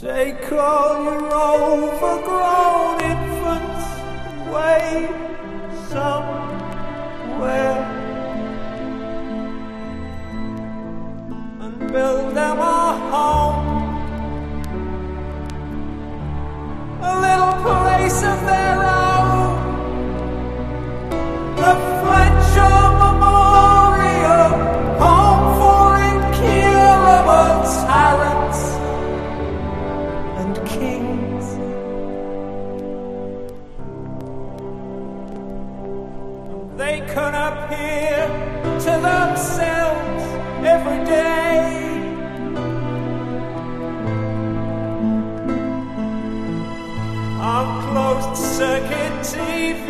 Take all your overgrown infants away somewhere and build them a home, a little place of their own, the Fletcher Memorial, home for incurable tyrants and kings. They can appear to themselves every day on closed circuit TV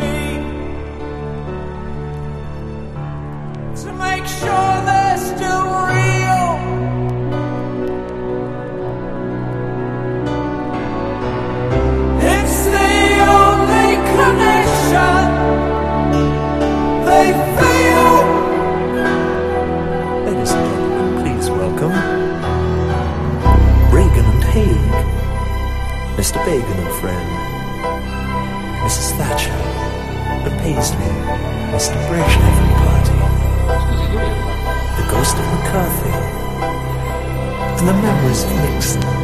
to make sure they're still real. It's the only connection they feel. Ladies and gentlemen, please welcome Reagan and Haig, Mr. Bagan and friend, Mrs. Thatcher, the Paisley, Mr. Brezhnev and party, the ghost of McCarthy, and the memories of Nixon.